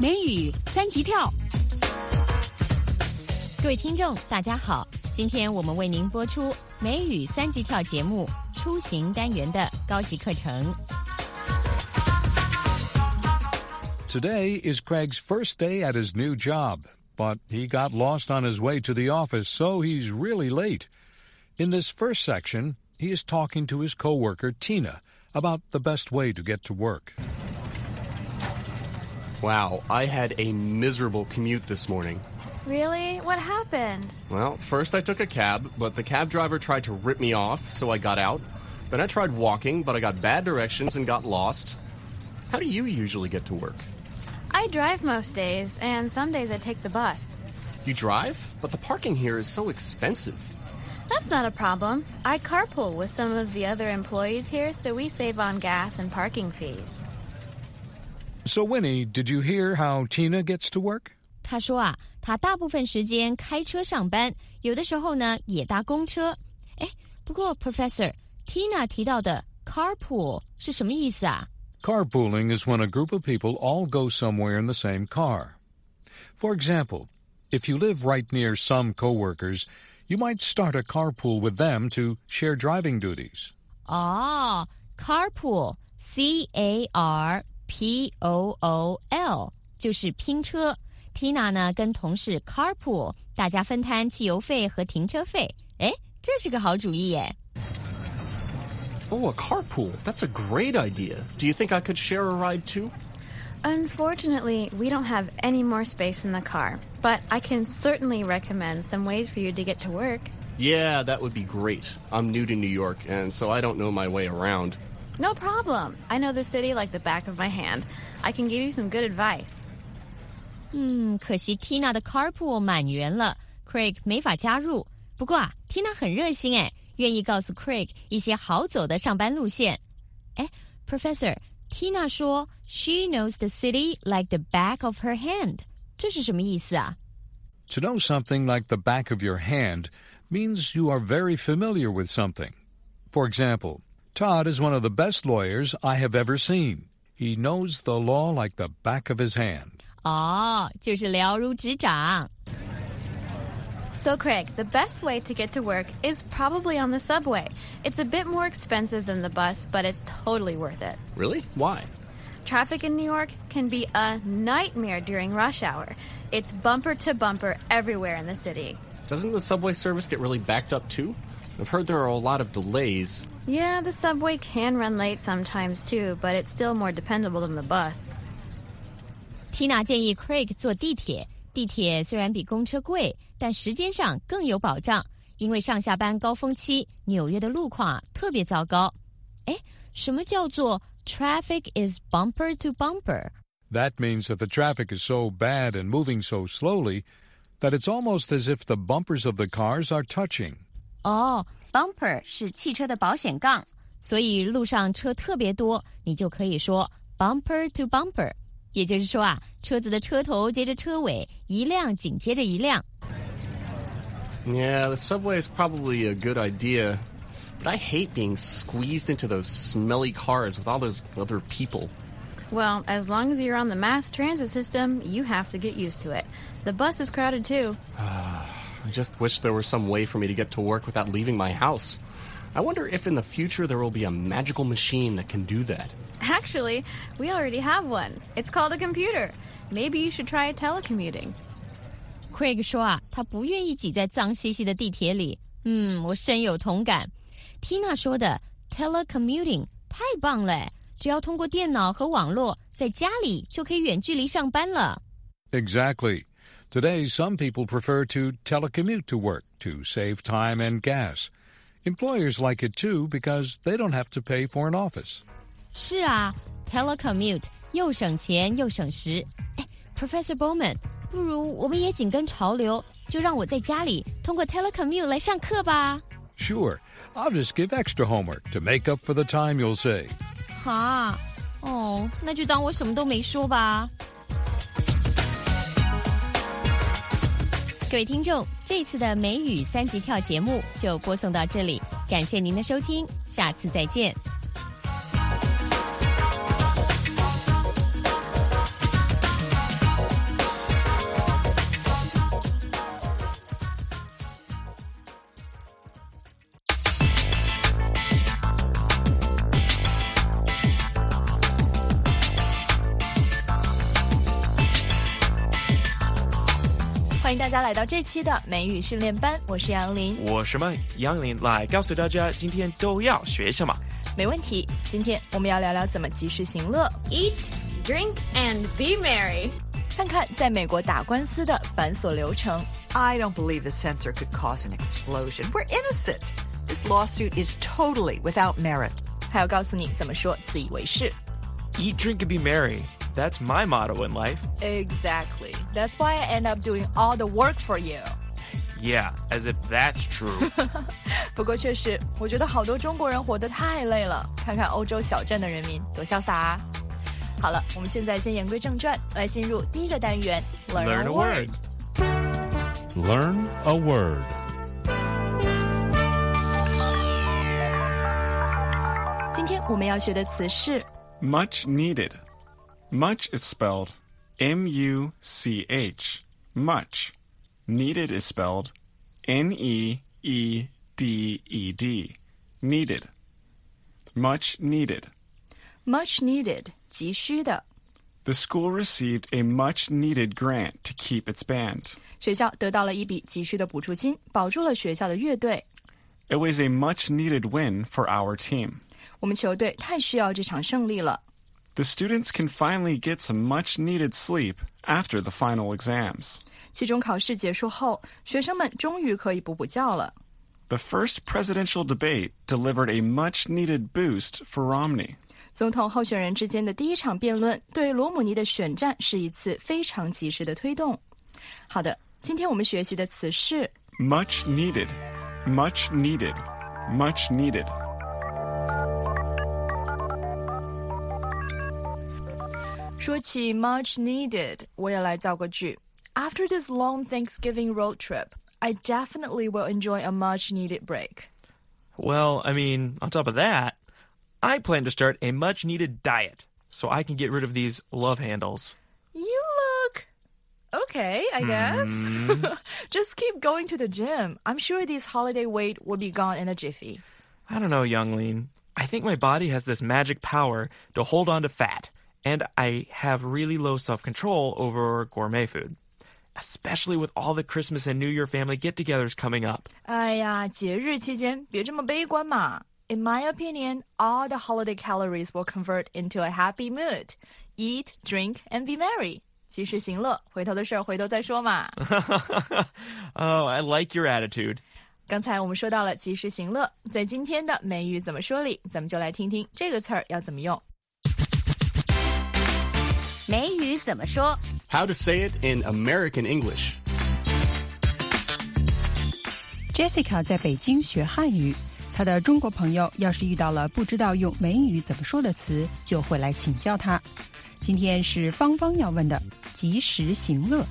美语三级跳。 各位听众大家好，今天我们为您播出美语三级跳节目出行单元的高级课程。 Today is Craig's first day at his new job, but he got lost on his way to the office, so he's really late. In this first section, he is talking to his coworker, Tina, about the best way to get to work. Wow, I had a miserable commute this morning. Really? What happened? Well, first I took a cab, but the cab driver tried to rip me off, so I got out. Then I tried walking, but I got bad directions and got lost. How do you usually get to work? I drive most days, and some days I take the bus. You drive? But the parking here is so expensive. That's not a problem. I carpool with some of the other employees here, so we save on gas and parking fees. So, Winnie, did you hear how Tina gets to work? 他说啊，他大部分时间开车上班，有的时候呢也搭公车。哎，不过 Professor Tina 提到的 carpool 是什么意思啊？ Carpooling is when a group of people all go somewhere in the same car. For example, if you live right near some coworkers, you might start a carpool with them to share driving duties. 哦 carpool C-A-R-P-O-O-L 就是拼车。Tina 呢跟同事 carpool， 大家分摊汽油费和停车费。哎，这是个好主意耶。 Oh, a carpool. That's a great idea. Do you think I could share a ride too? Unfortunately, we don't have any more space in the car, but I can certainly recommend some ways for you to get to work. Yeah, that would be great. I'm new to New York, and so I don't know my way around. No problem. I know the city like the back of my hand. I can give you some good advice. 可惜 Tina 的 carpool 满员了 Craig 没法加入。不过啊 Tina 很热心诶，愿意告诉 Craig 一些好走的上班路线。诶 Professor Tina 说 She knows the city like the back of her hand. 这是什么意思啊？ To know something like the back of your hand means you are very familiar with something. For example, Todd is one of the best lawyers I have ever seen. He knows the law like the back of his hand. 哦，就是了如指掌。 So, Craig, the best way to get to work is probably on the subway. It's a bit more expensive than the bus, but it's totally worth it. Really? Why? Traffic in New York can be a nightmare during rush hour. It's bumper to bumper everywhere in the city. Doesn't the subway service get really backed up too? I've heard there are a lot of delays. Yeah, the subway can run late sometimes too, but it's still more dependable than the bus. Tina 建议 Craig 坐地铁，地铁虽然比公车贵，但时间上更有保障，因为上下班高峰期，纽约的路况特别糟糕。诶，什么叫做 traffic is bumper to bumper? That means that the traffic is so bad and moving so slowly that it's almost as if the bumpers of the cars are touching. 哦 bumper 是汽车的保险杠，所以路上车特别多，你就可以说 bumper to bumper。也就是说啊，车子的车头接着车尾，一辆紧接着一辆。 Yeah, the subway is probably a good idea, but I hate being squeezed into those smelly cars with all those other people. Well, as long as you're on the mass transit system, you have to get used to it. The bus is crowded too. I just wish there were some way for me to get to work without leaving my house. I wonder if in the future there will be a magical machine that can do that. Actually, we already have one. It's called a computer. Maybe you should try telecommuting. Craig 说啊，他不愿意挤在脏兮兮的地铁里。我深有同感。Tina 说的 telecommuting 太棒了，只要通过电脑和网络，在家里就可以远距离上班了。 Exactly. Today, some people prefer to telecommute to work to save time and gas. Employers like it too because they don't have to pay for an office. 是啊 ，telecommute 又省钱又省时。哎 ，Professor Bowman， 不如我们也紧跟潮流，就让我在家里通过 telecommute 来上课吧。 Sure, I'll just give extra homework to make up for the time you'll save. 哈，哦，那就当我什么都没说吧。各位听众，这次的美语三级跳节目就播送到这里，感谢您的收听，下次再见。 欢迎大家来到这期的美语训练班，我是杨林。 我是麦杨林，来告诉大家今天都要学什么。 没问题，今天我们要聊聊怎么及时行乐 Eat, drink, and be merry. 看看在美国打官司的繁琐流程。 I don't believe the censor could cause an explosion. We're innocent. This lawsuit is totally without merit. 还要告诉你怎么说自以为是。 Eat, drink, and be merry. That's my motto in life. Exactly. That's why I end up doing all the work for you. Yeah, as if that's true. 不过确实，我觉得好多中国人活得太累了，看看欧洲小镇的人民多潇洒啊。好了，我们现在先言归正传，来进入第一个单元 Learn a word. Learn a word. 今天我们要学的词是 Much needed. Much is spelled M-U-C-H. Much. Needed is spelled N-E-E-D-E-D. Needed. Much needed. much needed 急需的。 The school received a much-needed grant to keep its band. 学校得到了一笔急需的补助金，保住了学校的乐队。 It was a much-needed win for our team. 我们球队太需要这场胜利了。 The students can finally get some much-needed sleep after the final exams. 期中考试结束后，学生们终于可以补觉了。 The first presidential debate delivered a much-needed boost for Romney. 总统候选人之间的第一场辩论对罗姆尼的选战是一次非常及时的推动。好的，今天我们学习的词是 Much needed. Much needed. Much needed. 说起 much needed， 我也来造个句。After this long Thanksgiving road trip, I definitely will enjoy a much needed break. Well, I mean, on top of that, I plan to start a much-needed diet so I can get rid of these love handles. You look okay, I guess. Just keep going to the gym. I'm sure this holiday weight will be gone in a jiffy. I don't know, Youngling. I think my body has this magic power to hold on to fat, and I have really low self-control over gourmet food, especially with all the Christmas and New Year family get-togethers coming up. 哎呀，节日期间别这么悲观嘛。In my opinion, all the holiday calories will convert into a happy mood. Eat, drink, and be merry. 及时行乐，回头的事儿回头再说嘛。 Oh, I like your attitude. 刚才我们说到了及时行乐，在今天的美语怎么说里，咱们就来听听这个词儿要怎么用。 美语怎么说？ How to say it in American English. Jessica 在北京学汉语，她的中国朋友要是遇到了不知道用美语怎么说的词，就会来请教她。今天是芳芳要问的及时行乐。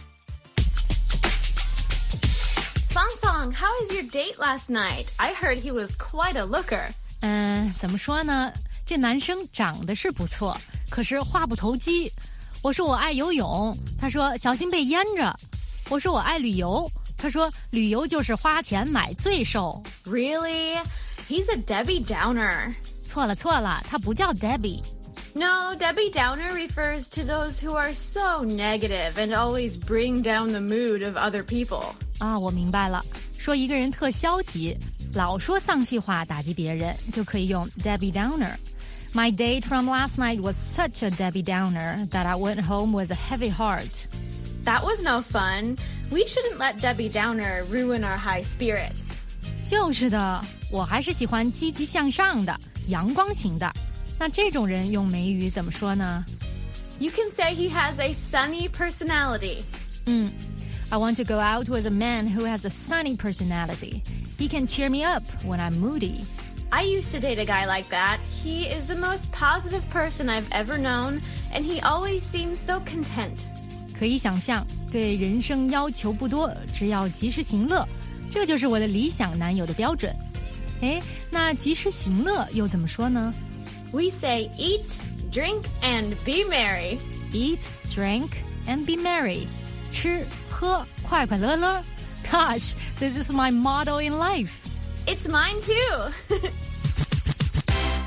Fang, how was your date last night? I heard he was quite a looker. 怎么说呢？这男生长得是不错，可是话不投机。我说我爱游泳，他说小心被淹着。我说我爱旅游，他说旅游就是花钱买罪受。 Really? He's a Debbie Downer. 错了，他不叫 Debbie。 No, Debbie Downer refers to those who are so negative and always bring down the mood of other people. 啊，我明白了，说一个人特消极，老说丧气话打击别人，就可以用 Debbie Downer。My date from last night was such a Debbie Downer that I went home with a heavy heart. That was no fun. We shouldn't let Debbie Downer ruin our high spirits. 就是的，我还是喜欢积极向上的、阳光型的。那这种人用美语怎么说呢？ You can say he has a sunny personality. I want to go out with a man who has a sunny personality. He can cheer me up when I'm moody. I used to date a guy like that. He is the most positive person I've ever known, and he always seems so content. 可以想象，对人生要求不多，只要及时行乐，这就是我的理想男友的标准。诶，那及时行乐又怎么说呢？ We say eat, drink, and be merry. Eat, drink, and be merry. 吃喝快快乐乐。Gosh, this is my motto in life. It's mine too.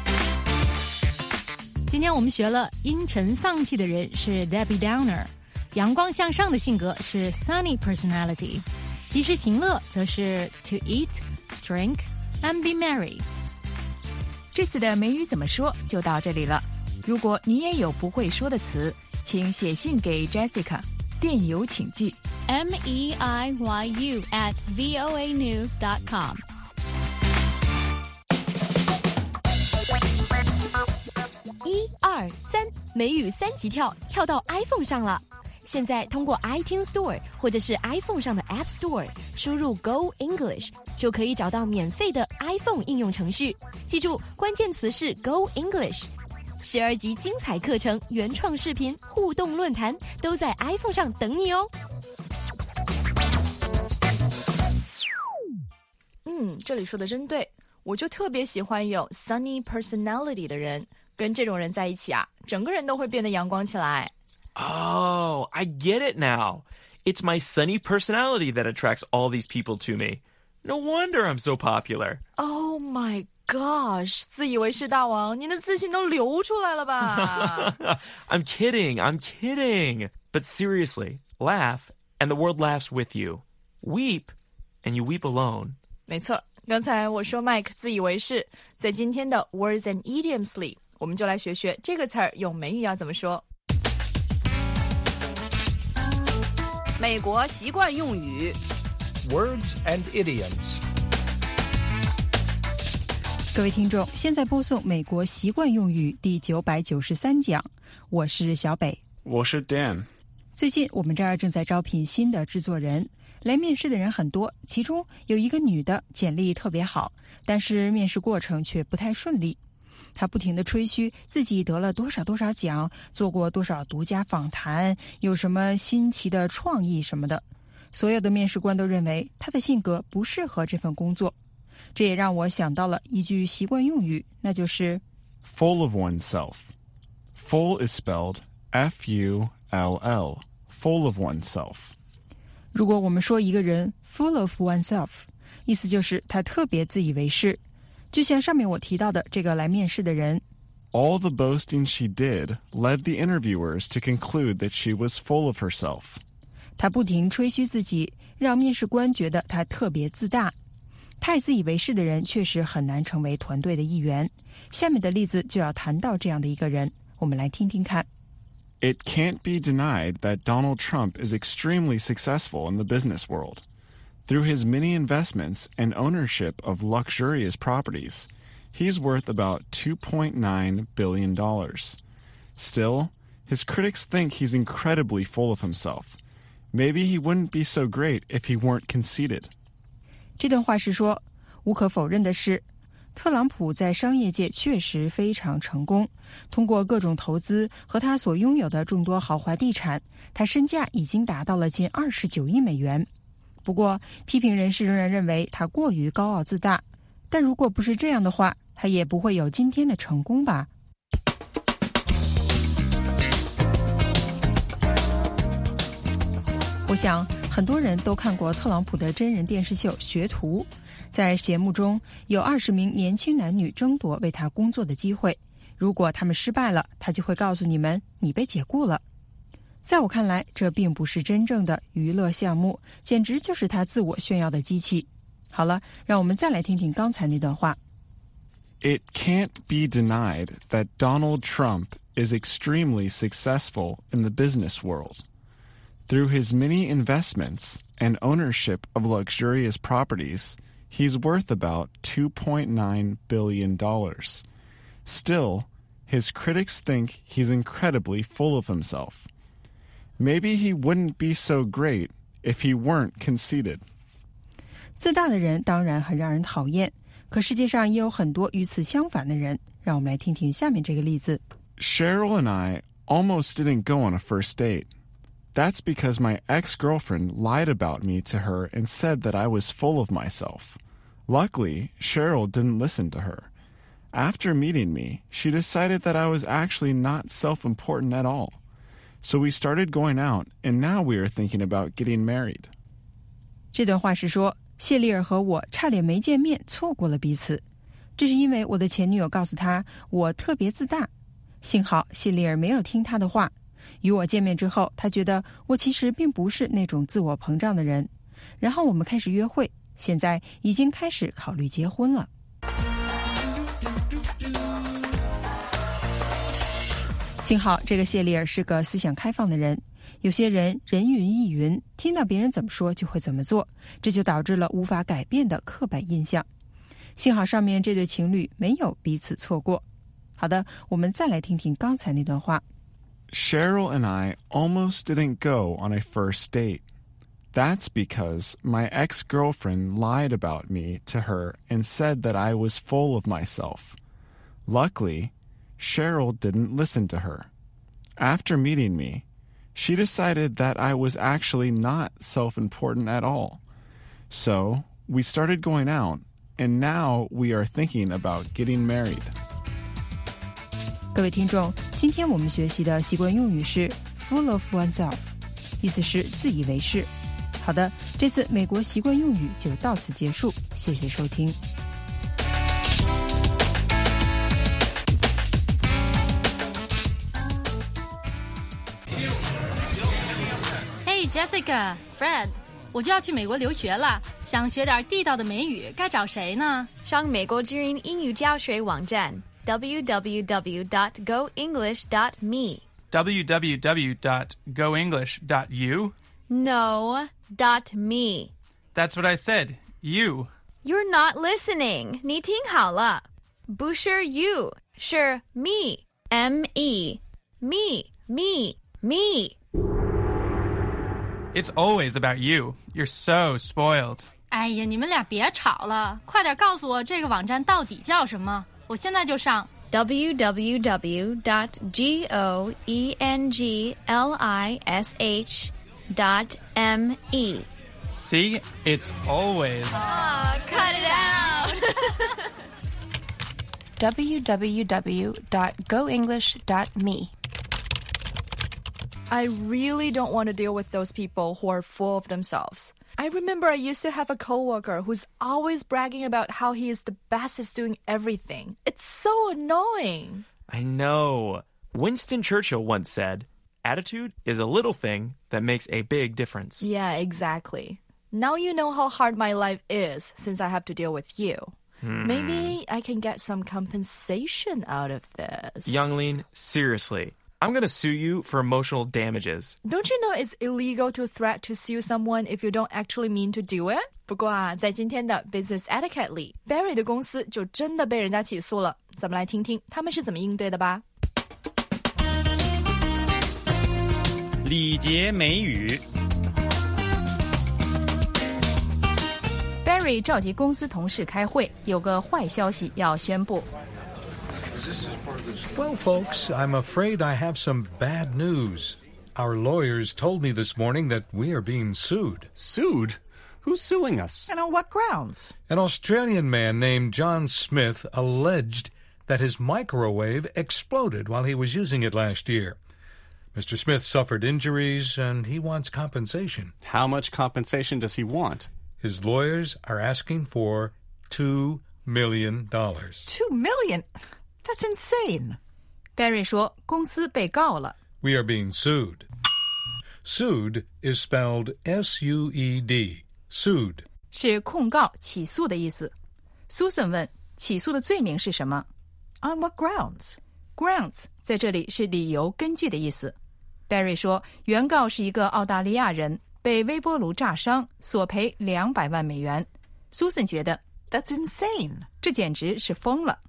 今天我们学了阴沉丧气的人是 Debbie Downer， 阳光向上的性格是 sunny personality， 及时行乐则是 to eat, drink, and be merry。 这次的美语怎么说就到这里了。如果你也有不会说的词，请写信给 Jessica， 电邮请寄 meiyu@voanews.com。 1、2、3，美语3级跳，跳到 iPhone 上了。现在通过 iTunes Store 或者是 iPhone 上的 App Store 输入 Go English 就可以找到免费的 iPhone 应用程序。记住，关键词是 Go English。12集精彩课程、原创视频、互动论坛都在 iPhone 上等你哦。 这里说的真对，我就特别喜欢有 sunny personality 的人，跟这种人在一起啊，整个人都会变得阳光起来。 Oh, I get it now. It's my sunny personality that attracts all these people to me. No wonder I'm so popular. Oh my gosh, 自以为是大王，您的自信都流出来了吧？ I'm kidding. But seriously, laugh and the world laughs with you. Weep and you weep alone. 没错，刚才我说 Mike 自以为是，在今天的 Words and Idioms 里，我们就来学学这个词儿用美语要怎么说。 美国习惯用语 Words and Idioms。 各位听众，现在播送美国习惯用语第993讲，我是小北， 我是 Dan。 最近我们这儿正在招聘新的制作人，来面试的人很多，其中有一个女的简历特别好，但是面试过程却不太顺利。她不停地吹嘘自己得了多少多少奖，做过多少独家访谈，有什么新奇的创意什么的。所有的面试官都认为她的性格不适合这份工作。这也让我想到了一句习惯用语，那就是 full of oneself. Full is spelled F-U-L-L. Full of oneself. 如果我们说一个人 full of oneself， 意思就是他特别自以为是。就像上面我提到的这个来面试的人， All the boasting she did led the interviewers to conclude that she was full of herself. 他不停吹嘘自己，让面试官觉得他特别自大。太自以为是的人确实很难成为团队的一员。下面的例子就要谈到这样的一个人，我们来听听看。 It can't be denied that Donald Trump is extremely successful in the business world. Through his many investments and ownership of luxurious properties, he's worth about $2.9 billion. Still, his critics think he's incredibly full of himself. Maybe he wouldn't be so great if he weren't conceited. 这段话是说，无可否认的是，特朗普在商业界确实非常成功。通过各种投资和他所拥有的众多豪华地产，他身价已经达到了近29亿美元。不过，批评人士仍然认为他过于高傲自大。但如果不是这样的话，他也不会有今天的成功吧。我想很多人都看过特朗普的真人电视秀《学徒》，在节目中有20名年轻男女争夺为他工作的机会，如果他们失败了，他就会告诉你们你被解雇了。在我看来，这并不是真正的娱乐项目，简直就是他自我炫耀的机器。好了，让我们再来听听刚才那段话。 It can't be denied that Donald Trump is extremely successful in the business world. Through his many investments and ownership of luxurious properties, he's worth about $2.9 billion. Still, his critics think he's incredibly full of himself. Maybe he wouldn't be so great if he weren't conceited. 自大的人当然很让人讨厌，可世界上也有很多与此相反的人。让我们来听听下面这个例子。 Cheryl and I almost didn't go on a first date. That's because my ex-girlfriend lied about me to her and said that I was full of myself. Luckily, Cheryl didn't listen to her. After meeting me, she decided that I was actually not self-important at all. So we started going out, and now we are thinking about getting married. 这段话是说，谢丽尔和我差点没见面，错过了彼此。这是因为我的前女友告诉他我特别自大。幸好谢丽尔没有听他的话。 与我见面之后，他觉得我其实并不是那种自我膨胀的人。然后我们开始约会，现在已经开始考虑结婚了。幸好这个谢丽尔是个思想开放的人。有些人人云亦云，听到别人怎么说就会怎么做，这就导致了无法改变的刻板印象。幸好上面这对情侣没有彼此错过。好的，我们再来听听刚才那段话。 Cheryl and I almost didn't go on a first date. That's because my ex-girlfriend lied about me to her and said that I was full of myself. Luckily, Cheryl didn't listen to her. After meeting me, she decided that I was actually not self-important at all. So, we started going out, and now we are thinking about getting married. 各位听众，今天我们学习的习惯用语是 full of oneself， 意思是自以为是。好的，这次美国习惯用语就到此结束，谢谢收听。 Jessica, Fred, 我就要去美国留学了，想学点地道的美语，该找谁呢？ 上美国之音英语教学网站 www.goenglish.me www.goenglish.u No, .me That's what I said, you You're not listening 你听好了不是 you 是 me M-E Me, me, me It's always about you. You're so spoiled. 哎呀，你们俩别吵了，快点告诉我这个网站到底叫什么，我现在就上。 www.goenglish.me See? It's always. Oh, cut it out. www.goenglish.me I really don't want to deal with those people who are full of themselves. I remember I used to have a coworker who's always bragging about how he is the best at doing everything. It's so annoying. I know. Winston Churchill once said, attitude is a little thing that makes a big difference. Yeah, exactly. Now you know how hard my life is since I have to deal with you. Maybe I can get some compensation out of this. Youngling, seriously. I'm going to sue you for emotional damages. Don't you know it's illegal to threat to sue someone if you don't actually mean to do it? 不过啊，在今天的 Business Etiquette 里 Barry 的公司就真的被人家起诉了。咱们来听听他们是怎么应对的吧。 礼节美语。 Barry 召集公司同事开会，有个坏消息要宣布。 Well, folks, I'm afraid I have some bad news. Our lawyers told me this morning that we are being sued. Sued? Who's suing us? And on what grounds? An Australian man named John Smith alleged that his microwave exploded while he was using it last year. Mr. Smith suffered injuries, and he wants compensation. How much compensation does he want? His lawyers are asking for $2 million. $2 million? That's insane. Barry 说公司被告了。 We are being sued. Sued is spelled S-U-E-D. Sued. 是控告、起诉的意思。Susan 问，起诉的罪名是什么？ On what grounds? Grounds 在这里是理由、根据的意思。Barry 说，原告是一个澳大利亚人，被微波炉炸伤，索赔200万美元。Susan 觉得 That's insane. 这简直是疯了。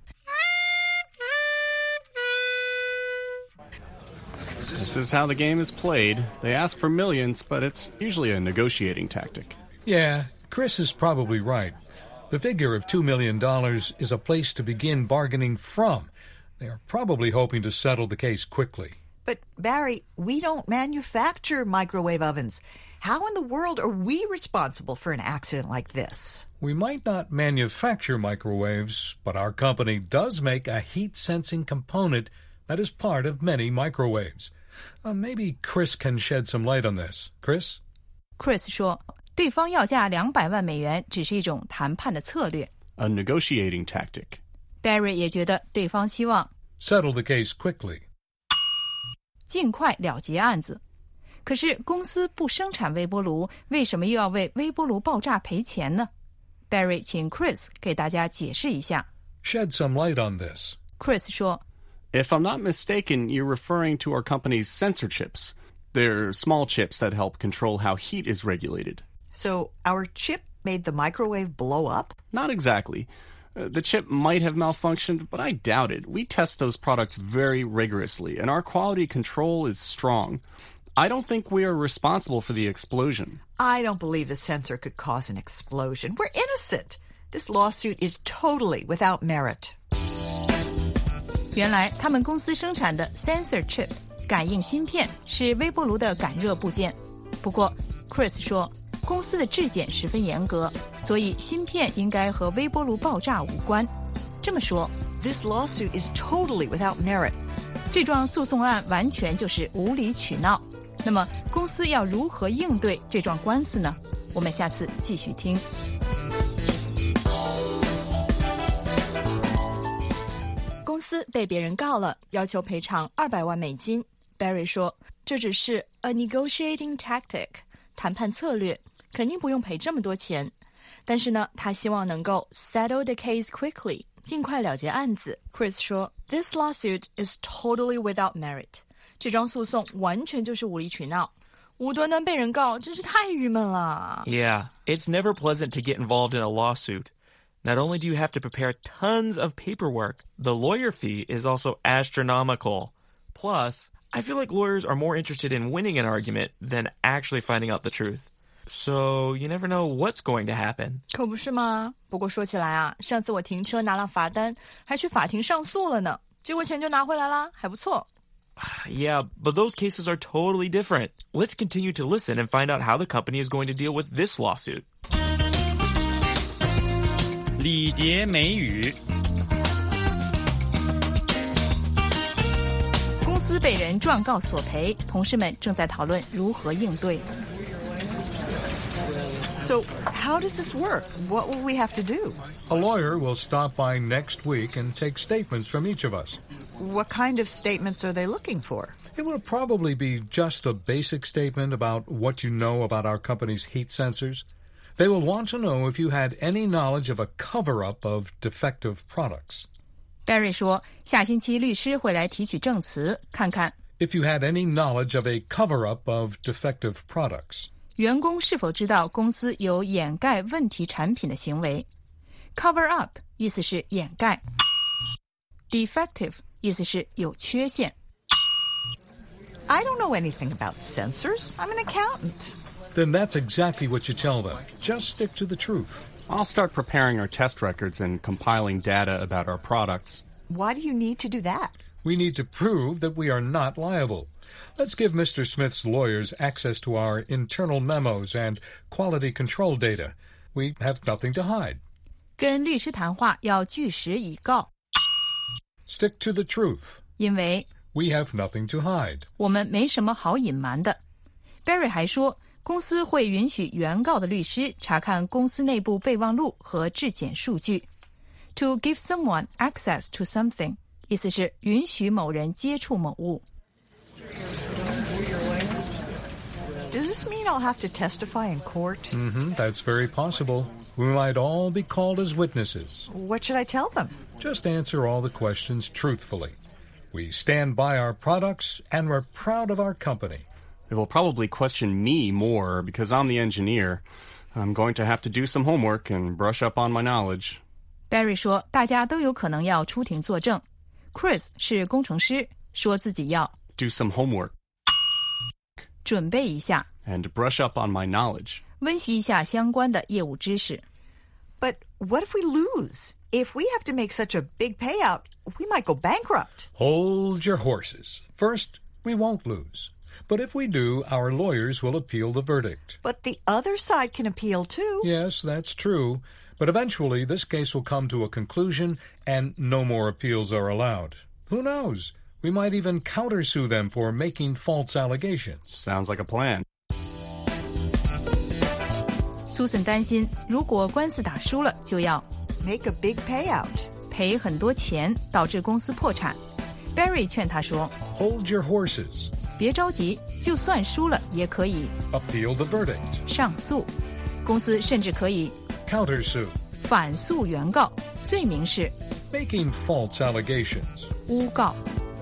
This is how the game is played. They ask for millions, but it's usually a negotiating tactic. Yeah, Chris is probably right. The figure of $2 million is a place to begin bargaining from. They are probably hoping to settle the case quickly. But, Barry, we don't manufacture microwave ovens. How in the world are we responsible for an accident like this? We might not manufacture microwaves, but our company does make a heat-sensing component that is part of many microwaves. Maybe Chris can shed some light on this. Chris? Chris 说，对方要价200万美元只是一种谈判的策略。 A negotiating tactic. Barry 也觉得对方希望 settle the case quickly. 尽快了结案子。可是公司不生产微波炉，为什么又要为微波炉爆炸赔钱呢？ Barry 请 Chris 给大家解释一下。 Shed some light on this. Chris 说 If I'm not mistaken, you're referring to our company's sensor chips. They're small chips that help control how heat is regulated. So our chip made the microwave blow up? Not exactly. The chip might have malfunctioned, but I doubt it. We test those products very rigorously, and our quality control is strong. I don't think we are responsible for the explosion. I don't believe the sensor could cause an explosion. We're innocent. This lawsuit is totally without merit. 原来他们公司生产的 sensor chip 感应芯片是微波炉的感热部件。不过 Chris 说公司的质检十分严格，所以芯片应该和微波炉爆炸无关。这么说 This lawsuit is totally without merit. 这桩诉讼案完全就是无理取闹。那么公司要如何应对这桩官司呢？我们下次继续听。 公司被别人告了，要求赔偿200万美金。Barry 说，这只是 a negotiating tactic， 谈判策略，肯定不用赔这么多钱。但是呢，他希望能够 settle the case quickly， 尽快了结案子。Chris 说 ，This lawsuit is totally without merit。这桩诉讼完全就是无理取闹，无端端被人告，真是太郁闷了。 Yeah, it's never pleasant to get involved in a lawsuit. Not only do you have to prepare tons of paperwork, the lawyer fee is also astronomical. Plus, I feel like lawyers are more interested in winning an argument than actually finding out the truth. So you never know what's going to happen. 可不是吗？不过说起来啊，上次我停车拿了罚单，还去法庭上诉了呢，结果钱就拿回来啦，还不错。 Yeah, but those cases are totally different. Let's continue to listen and find out how the company is going to deal with this lawsuit. 礼节美语。 公司被人状告索赔，同事们正在讨论如何应对。 So how does this work? What will we have to do? A lawyer will stop by next week and take statements from each of us. What kind of statements are they looking for? It will probably be just a basic statement about what you know about our company's heat sensors. They will want to know if you had any knowledge of a cover-up of defective products. Barry 说，下星期律师会来提取证词，看看 If you had any knowledge of a cover-up of defective products. 员工是否知道公司有掩盖问题产品的行为。Cover up 意思是掩盖， defective 意思是有缺陷。 I don't know anything about sensors. I'm an accountant. Then that's exactly what you tell them. Just stick to the truth. I'll start preparing our test records and compiling data about our products. Why do you need to do that? We need to prove that we are not liable. Let's give Mr. Smith's lawyers access to our internal memos and quality control data. We have nothing to hide. 跟律师谈话要据实以告。 Stick to the truth. 因为 We have nothing to hide. 我们没什么好隐瞒的。Barry 还说，公司会允许原告的律师查看公司内部备忘录和质检数据。To give someone access to something 意思是允许某人接触某物。 Does this mean I'll have to testify in court? That's very possible. We might all be called as witnesses. What should I tell them? Just answer all the questions truthfully. We stand by our products, and we're proud of our company. They will probably question me more because I'm the engineer. I'm going to have to do some homework and brush up on my knowledge. Barry 说，大家都有可能要出庭作证。Chris 是工程师，说自己要 Do some homework 准备一下， and brush up on my knowledge. 温习一下相关的业务知识。 But what if we lose? If we have to make such a big payout, we might go bankrupt. Hold your horses. First, we won't lose. But if we do, our lawyers will appeal the verdict. But the other side can appeal too. Yes, that's true. But eventually, this case will come to a conclusion, and no more appeals are allowed. Who knows? We might even countersue them for making false allegations. Sounds like a plan. Susan 担心，如果官司打输了，就要 Make a big payout. 赔很多钱，导致公司破产。Barry 劝他说 Hold your horses. 别着急，就算输了也可以 appeal the verdict, 上诉，公司甚至可以 countersue, 反诉原告，罪名是 making false allegations. 诬告。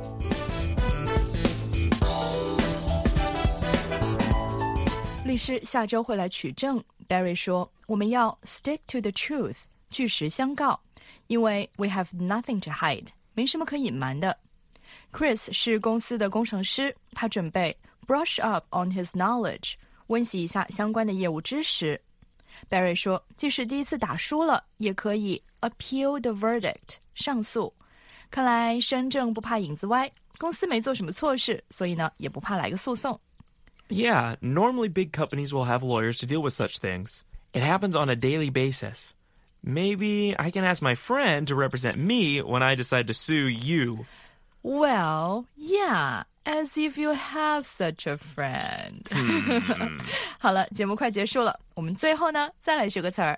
律师下周会来取证。Barry 说，我们要 stick to the truth， 据实相告，因为 we have nothing to hide， 没什么可隐瞒的。Chris 是公司的工程师，他准备 brush up on his knowledge， 温习一下相关的业务知识。Barry 说，即使第一次打输了，也可以 appeal the verdict， 上诉。看来身正不怕影子歪，公司没做什么错事，所以呢，也不怕来个诉讼。 Yeah, normally big companies will have lawyers to deal with such things. It happens on a daily basis. Maybe I can ask my friend to represent me when I decide to sue you. Well, yeah, as if you have such a friend. 好了，节目快结束了，我们最后呢，再来学个词儿。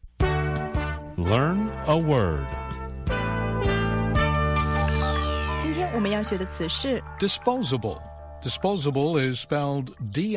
Learn a word. 今天我们要学的词是 disposable.Disposable is spelled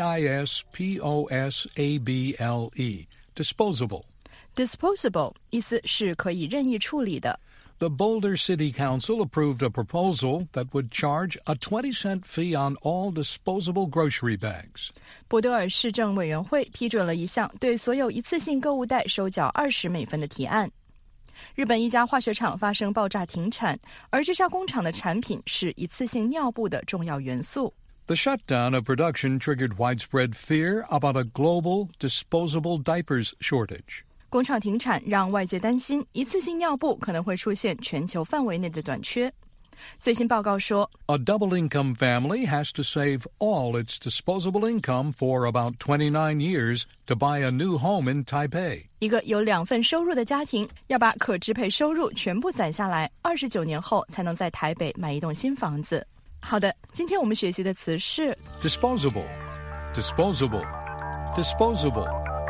D-I-S-P-O-S-A-B-L-E. Disposable. Disposable 意思是可以任意处理的。 The Boulder City Council approved a proposal that would charge a 20-cent fee on all disposable grocery bags. 波德尔市政委员会批准了一项对所有一次性购物袋收缴20美分的提案。日本一家化学厂发生爆炸停产，而这家工厂的产品是一次性尿布的重要元素。 The shutdown of production triggered widespread fear about a global disposable diapers shortage. 工厂停产让外界担心一次性尿布可能会出现全球范围内的短缺。最新报告说 A double-income family has to save all its disposable income for about 29 years to buy a new home in Taipei. 一个有2份收入的家庭要把可支配收入全部攒下来，29年后才能在台北买一栋新房子。好的，今天我们学习的词是 disposable, disposable, disposable.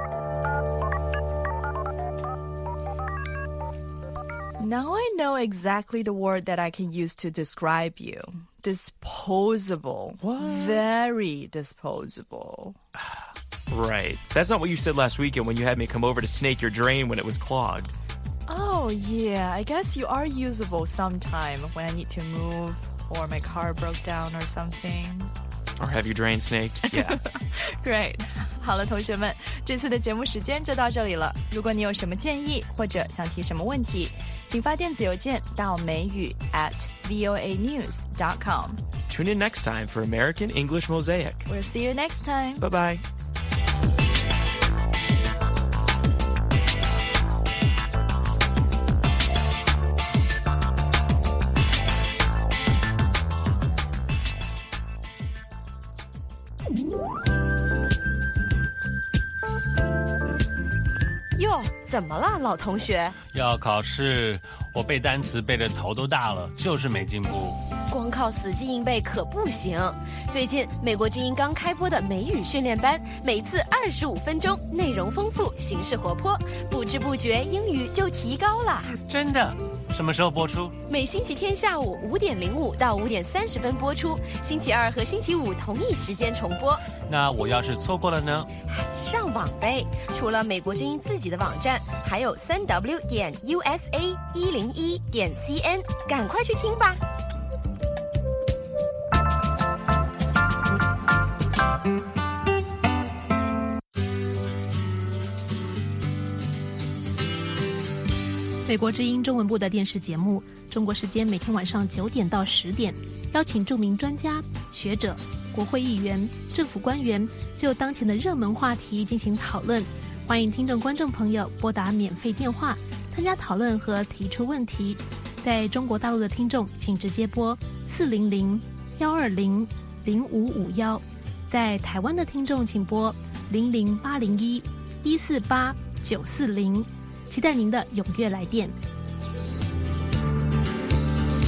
Now I know exactly the word that I can use to describe you. Disposable. What? Very disposable. Right. That's not what you said last weekend when you had me come over to snake your drain when it was clogged. Oh, yeah. I guess you are usable sometime when I need to move or my car broke down or something. Or have your drain snaked? Yeah. Great. 好了，同学们，这次的节目时间就到这里了。如果你有什么建议或者想提什么问题，请发电子邮件到美语@voanews.com. Tune in next time for American English Mosaic. We'll see you next time. Bye-bye. 哟，怎么了，老同学？ 要考试，我背单词背得头都大了，就是没进步。 光靠死记硬背可不行。最近美国之音刚开播的美语训练班，每次25分钟，内容丰富，形式活泼，不知不觉英语就提高了。 真的？什么时候播出？ 每星期天下午5点05到5点30分播出，星期二和星期五同一时间重播。 那我要是错过了呢？ 上网呗！除了美国之音自己的网站，还有3w.usa101.cn， 赶快去听吧！ 美国之音中文部的电视节目，中国时间每天晚上9点到10点，邀请著名专家、学者、国会议员、政府官员就当前的热门话题进行讨论。欢迎听众观众朋友拨打免费电话参加讨论和提出问题。在中国大陆的听众请直接拨400-120-0551，在台湾的听众请拨00801-148-940，期待您的踊跃来电。